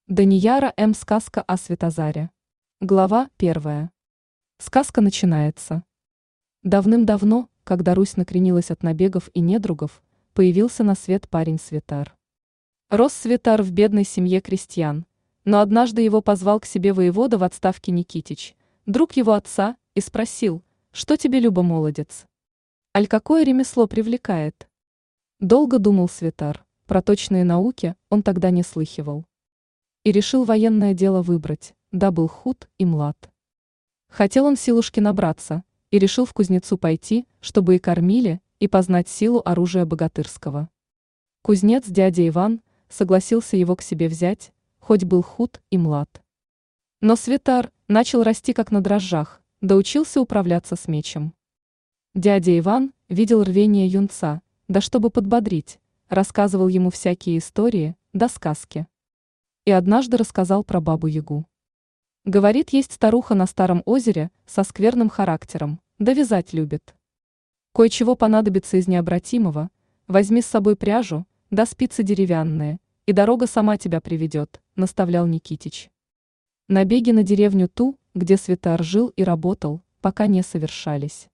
Данияра М. Сказка о Светозаре. Глава 1. Сказка начинается. Давным-давно, когда Русь накренилась от набегов и недругов, появился на свет парень Светар. Рос Светар в бедной семье крестьян, но однажды его позвал к себе воевода в отставке Никитич, друг его отца, и спросил: «Что тебе, Люба, молодец? Аль какое ремесло привлекает?» Долго думал Светар, про точные науки он тогда не слыхивал. И решил военное дело выбрать, да был худ и млад. Хотел он силушки набраться, и решил в кузнецу пойти, чтобы и кормили, и познать силу оружия богатырского. Кузнец дядя Иван согласился его к себе взять, хоть был худ и млад. Но Светар начал расти как на дрожжах, да учился управляться с мечем. Дядя Иван видел рвение юнца, да чтобы подбодрить, рассказывал ему всякие истории, да сказки. И однажды рассказал про бабу-ягу. Говорит, есть старуха на старом озере со скверным характером, да вязать любит. Кое-чего понадобится из необратимого, возьми с собой пряжу, да спицы деревянные, и дорога сама тебя приведет, наставлял Никитич. Набеги на деревню ту, где Светар жил и работал, пока не совершались.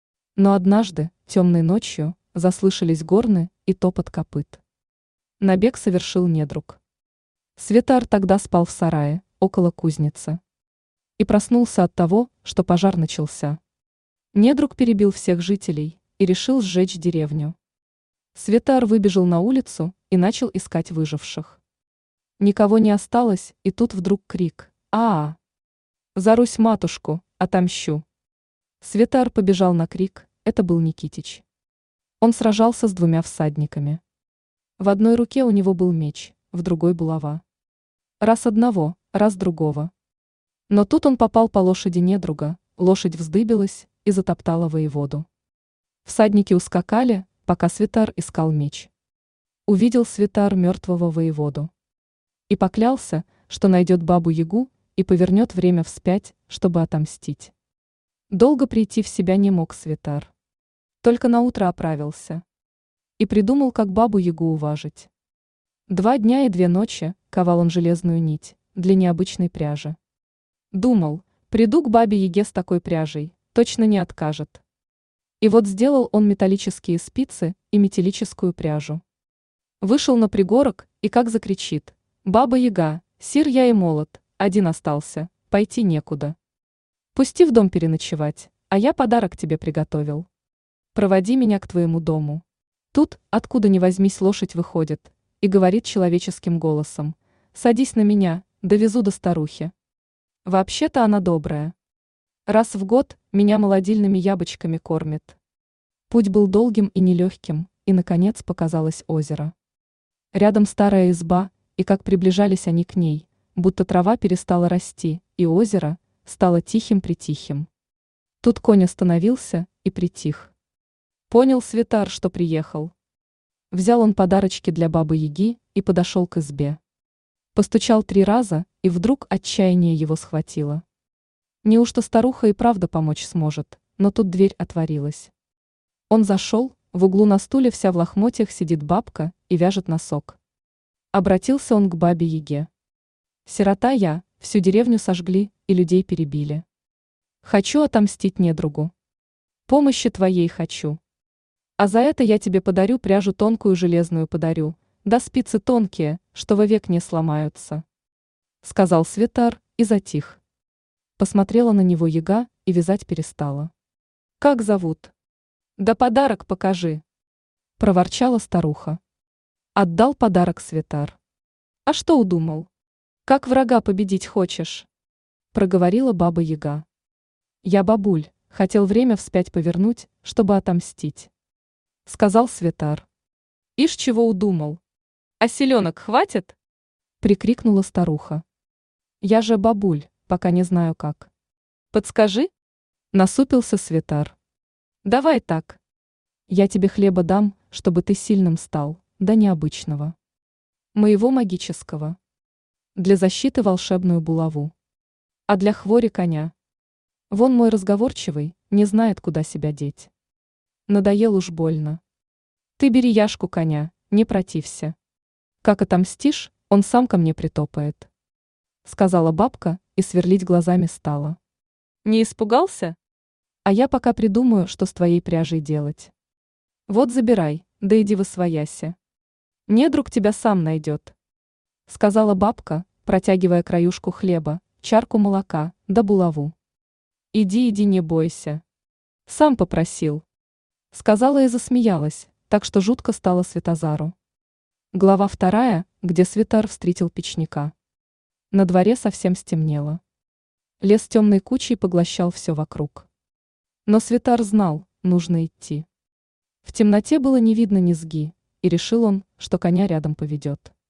Но однажды, темной ночью, заслышались горны и топот копыт. Набег совершил недруг. Светар тогда спал в сарае, около кузницы. И проснулся от того, что пожар начался. Недруг перебил всех жителей и решил сжечь деревню. Светар выбежал на улицу и начал искать выживших. Никого не осталось, и тут вдруг крик: «А-а! За Русь-матушку, отомщу!» Светар побежал на крик, это был Никитич. Он сражался с двумя всадниками. В одной руке у него был меч, в другой булава. Раз одного, раз другого. Но тут он попал по лошади недруга, лошадь вздыбилась и затоптала воеводу. Всадники ускакали, пока Светар искал меч. Увидел Светар мертвого воеводу. И поклялся, что найдет бабу-ягу и повернет время вспять, чтобы отомстить. Долго прийти в себя не мог Светар. Только наутро оправился. И придумал, как бабу-ягу уважить. 2 дня и 2 ночи ковал он железную нить для необычной пряжи. Думал, приду к бабе-яге с такой пряжей, точно не откажет. И вот сделал он металлические спицы и металлическую пряжу. Вышел на пригорок и как закричит: «Баба-яга, сир я и молод, один остался, пойти некуда. Пусти в дом переночевать, а я подарок тебе приготовил. Проводи меня к твоему дому». Тут, откуда ни возьмись, лошадь выходит и говорит человеческим голосом: «Садись на меня, довезу до старухи. Вообще-то она добрая. Раз в год меня молодильными яблочками кормит». Путь был долгим и нелегким, и, наконец, показалось озеро. Рядом старая изба, и как приближались они к ней, будто трава перестала расти, и озеро стало тихим-притихим. Тут конь остановился и притих. Понял Светар, что приехал. Взял он подарочки для бабы-яги и подошел к избе. Постучал 3 раза, и вдруг отчаяние его схватило. Неужто старуха и правда помочь сможет, но тут дверь отворилась. Он зашел, в углу на стуле вся в лохмотьях сидит бабка и вяжет носок. Обратился он к бабе-яге: «Сирота я, всю деревню сожгли и людей перебили. Хочу отомстить недругу. Помощи твоей хочу. А за это я тебе подарю пряжу тонкую железную подарю, да спицы тонкие, что вовек не сломаются». Сказал Светар и затих. Посмотрела на него яга и вязать перестала. «Как зовут?» «Да подарок покажи», — проворчала старуха. Отдал подарок Светар. «А что удумал? Как врага победить хочешь?» — проговорила баба-яга. «Я, бабуль, хотел время вспять повернуть, чтобы отомстить», — сказал Светар. «Ишь чего удумал? А селенок хватит?» — прикрикнула старуха. «Я же, бабуль, пока не знаю как». «Подскажи?» — насупился Светар. «Давай так. Я тебе хлеба дам, чтобы ты сильным стал, да необычного. Моего магического. Для защиты волшебную булаву. А для хвори коня. Вон мой разговорчивый, не знает, куда себя деть. Надоел уж больно. Ты бери яшку коня, не протився. Как отомстишь, он сам ко мне притопает. сказала бабка и сверлить глазами стала. Не испугался? А я пока придумаю, что с твоей пряжей делать. Вот забирай, да иди восвояси. Недруг тебя сам найдет, сказала бабка, протягивая краюшку хлеба, чарку молока да булаву. Иди, иди, не бойся. Сам попросил. Сказала и засмеялась, так что жутко стало Светозару. Глава 2, где Светар встретил печника. На дворе совсем стемнело. Лес темной кучей поглощал все вокруг. Но Светар знал, нужно идти. В темноте было не видно низги, и решил он, что коня рядом поведет.